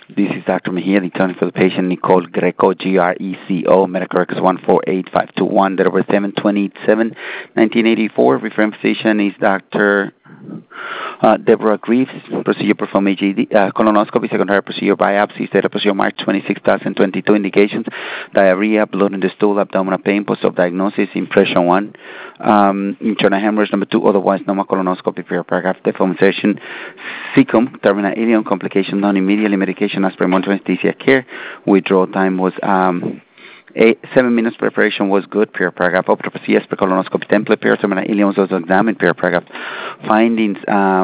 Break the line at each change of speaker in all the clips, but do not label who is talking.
This is Dr. Mejia, the attorney for the patient, Nicole Greco, Greco, medical records 148521, date of birth 7/27/1984. Referring physician is Dr. Deborah Greaves. Procedure performed AGD, colonoscopy, secondary procedure biopsy, state of procedure March 26, 2022. Indications: diarrhea, blood in the stool, abdominal pain, post-op diagnosis, impression 1, internal hemorrhage number 2, otherwise normal colonoscopy, paragraph, deformation, cecum, terminal ileum, complication done immediately, medication as per monitoring anesthesia care. Withdrawal time was 7 minutes. Preparation was good. Paragraph. Autopsy as per colonoscopy template. Terminal ileum was also examined. Paragraph. Findings.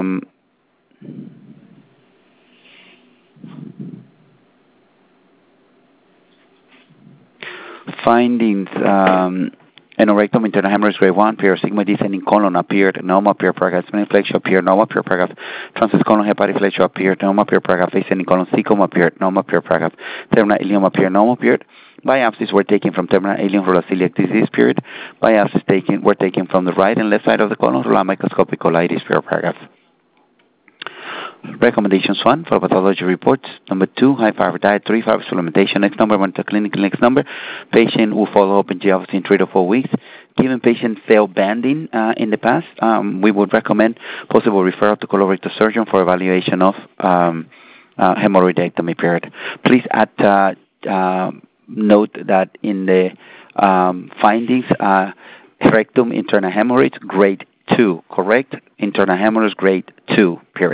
Anorectum, internal hemorrhage grade 1, sigma descending colon appeared, normal, paragraph, spinal flexure appeared, normal, paragraph, transverse colon hepatic flexure appeared, normal, paragraph, ascending colon cecum appeared, normal, paragraph, terminal ileum appeared, normal, period. Biopsies were taken from terminal ileum for celiac disease, period. Biopsies were taken from the right and left side of the colon for microscopic colitis, paragraph. Recommendations: 1, for pathology reports. Number 2, high fiber diet. 3, fiber supplementation. Next number, monitor clinical. Next number, patient will follow up in GLC in 3 to 4 weeks. Given patient failed banding in the past, we would recommend possible referral to colorectal surgeon for evaluation of hemorrhoidectomy, period. Please add note that in the findings, rectum internal hemorrhage grade 2, correct? Internal hemorrhage grade 2, period.